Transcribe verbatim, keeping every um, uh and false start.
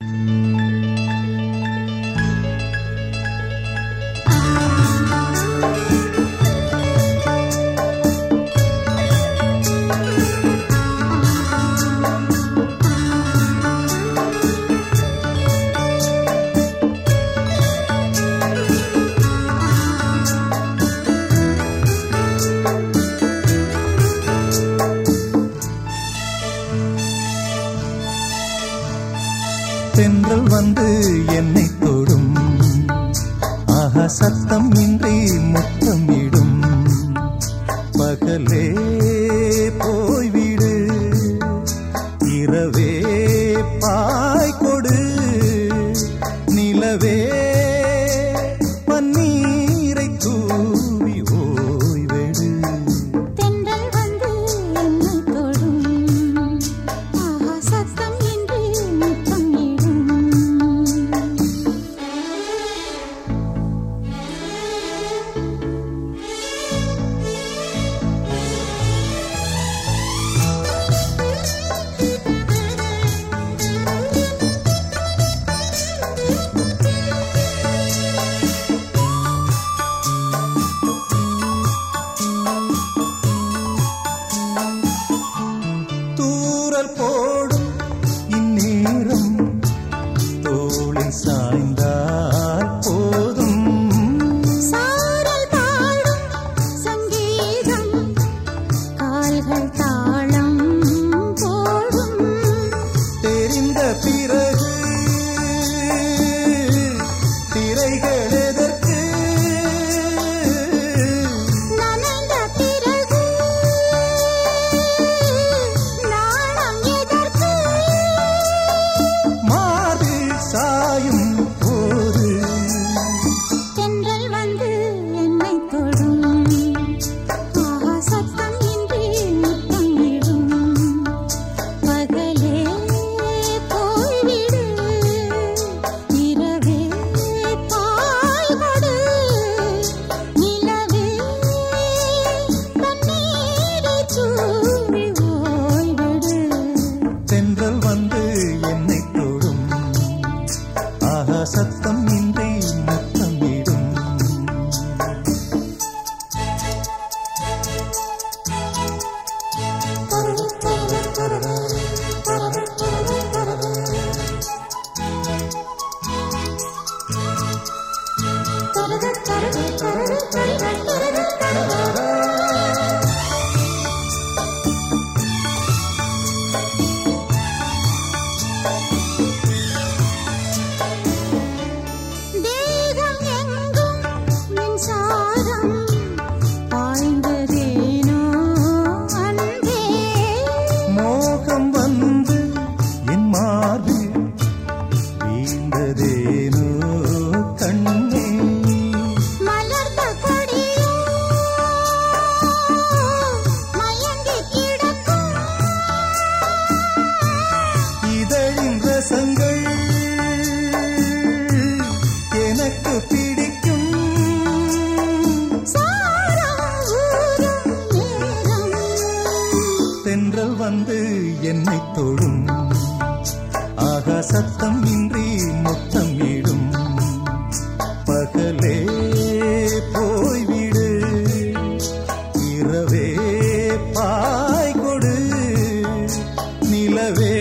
தென்றல் வந்து என்னை தொடும், ஆஹா சத்தம் இன்றி முத்தமிடும். பகலே போய்விடு, இரவே பாய் கொடு, நிலவே பன்னீரை தூவி ஓய்வெடு. தென்றல் வந்து என்னை தொடும், ஆஹா சத்தம் இன்றி முத்தமிடும். தூறல் போடும் இந்நேரம் தோளில் சாய்ந்தால் போதும். சாரல் பாடும் சங்கீதம், கால்கள் தாளம் போடும். தெரிந்த பிறகு திரைகள் எதற்கு, நனைந்த பிறகு நாணம் எதற்கு? மார்பில் சாயும் போது தென்றல் வந்து என்னை தொடும், ஆஹா சத்தம் இன்றி முத்தமிடும். பகலே போய்விடு, இரவே பாய் கொடு, நிலவே தண்ணீரை தூவி ஓய்விடு. தென்றல் வந்து என்னை தொடும், ஆஹா சத்தம் இன்றி முத்தமிடும். தேகம் எங்கும் மின்சாரம் பாய்ந்ததேனோ அன்பே. மோகம் வந்து என் மார்பில் வீழ்ந்ததேனோ கண்ணே. மலர்ந்த கொடியோ மயங்கி கிடக்கும், இதழின் ரசங்கள் எனக்கு பிடிக்கும். சாரம் ஊறும் நேரம். தென்றல் வந்து என்னை தொடும், ஆகா சத்தம் இன்றி முத்தமிடும். பகலே போய்விடு, இரவே பாய் கொடு, நிலவே